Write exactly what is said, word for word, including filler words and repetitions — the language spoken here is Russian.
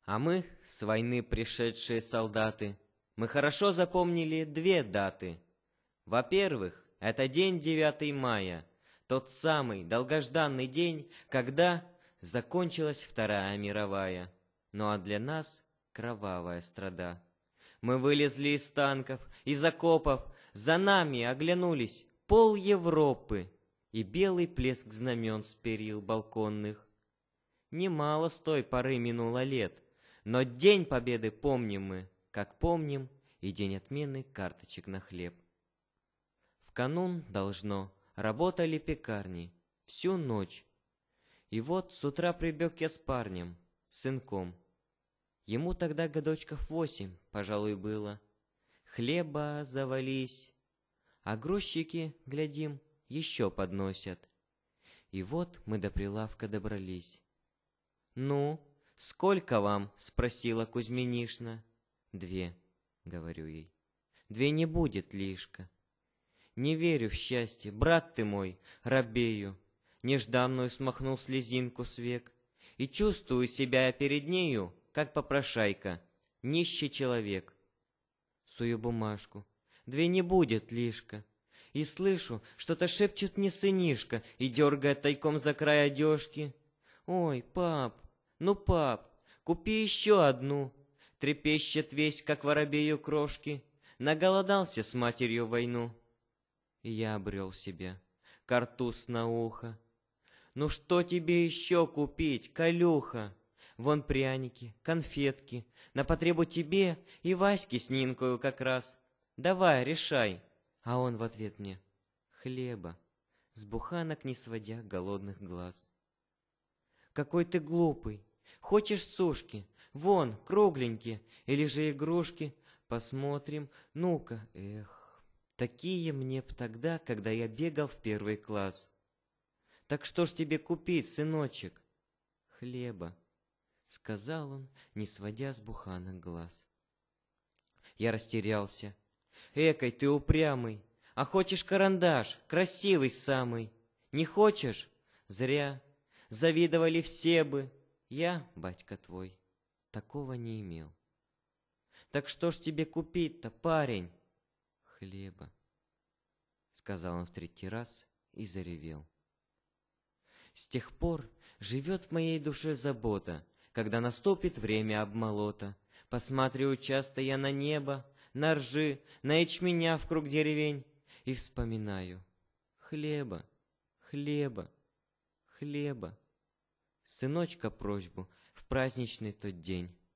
А мы, с войны пришедшие солдаты, мы хорошо запомнили две даты. Во-первых, это день девятого мая, тот самый долгожданный день, когда закончилась Вторая мировая. Ну а для нас кровавая страда. Мы вылезли из танков, из окопов, за нами оглянулись пол Европы и белый плеск знамен с перил балконных. Немало с той поры минуло лет, но День Победы помним мы, как помним и день отмены карточек на хлеб. В канун, должно, работали пекарни всю ночь. И вот с утра прибег я с парнем, сынком. Ему тогда годочков восемь, пожалуй, было. Хлеба завались, а грузчики, глядим, еще подносят. И вот мы до прилавка добрались. «Ну, сколько вам?» — спросила Кузьминишна. «Две», — говорю ей. «Две не будет лишка». Не верю в счастье, брат ты мой, робею. Нежданную смахнул слезинку с век. И чувствую себя перед нею, как попрошайка, нищий человек. Сую бумажку. Две не будет лишка. И слышу, что-то шепчет мне сынишка и дергает тайком за край одежки. «Ой, пап, ну, пап, купи еще одну!» Трепещет весь, как воробею крошки. Наголодался с матерью в войну. И я обрел себе картуз на ухо. «Ну что тебе еще купить, Колюха? Вон пряники, конфетки, на потребу тебе и Ваське с Нинкою как раз. Давай, решай!» А он в ответ мне: «Хлеба», с буханок не сводя голодных глаз. «Какой ты глупый! Хочешь сушки? Вон, кругленькие, или же игрушки? Посмотрим, ну-ка, эх, такие мне б тогда, когда я бегал в первый класс. Так что ж тебе купить, сыночек?» «Хлеба», — сказал он, не сводя с буханок глаз. Я растерялся. «Экой ты упрямый! А хочешь карандаш, красивый самый? Не хочешь? Зря. Завидовали все бы. Я, батька твой, такого не имел». «Так что ж тебе купить-то, парень?» «Хлеба», — сказал он в третий раз и заревел. С тех пор живет в моей душе забота, когда наступит время обмолота. Посматриваю часто я на небо, на ржи, на ячменя в круг деревень и вспоминаю: хлеба, хлеба, хлеба. Сыночка просьбу в праздничный тот день.